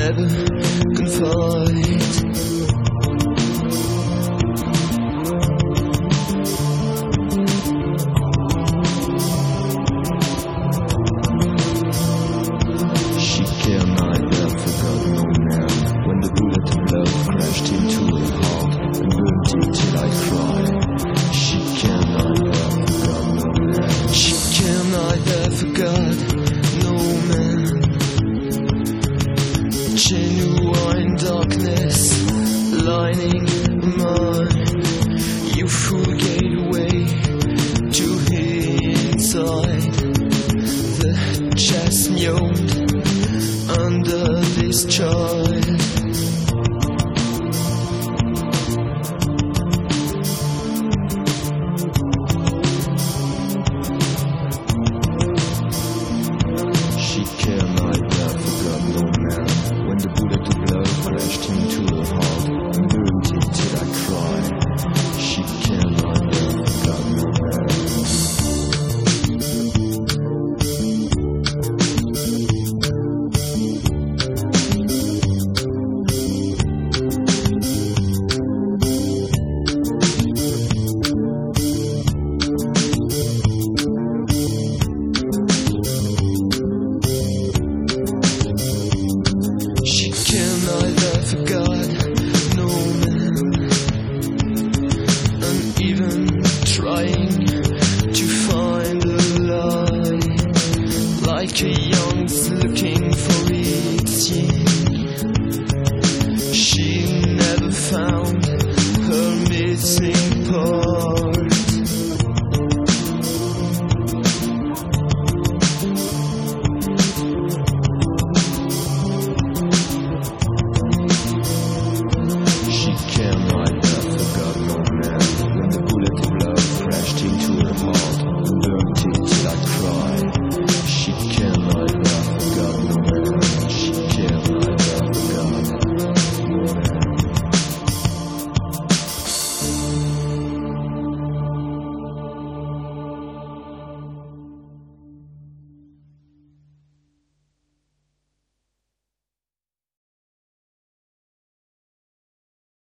never confide. She cared neither, forgot no man. When the bullet of love crashed into her heart and burned it till I cried. She cared neither, forgot no man. She cared neither, forgot no man. Genuine darkness lining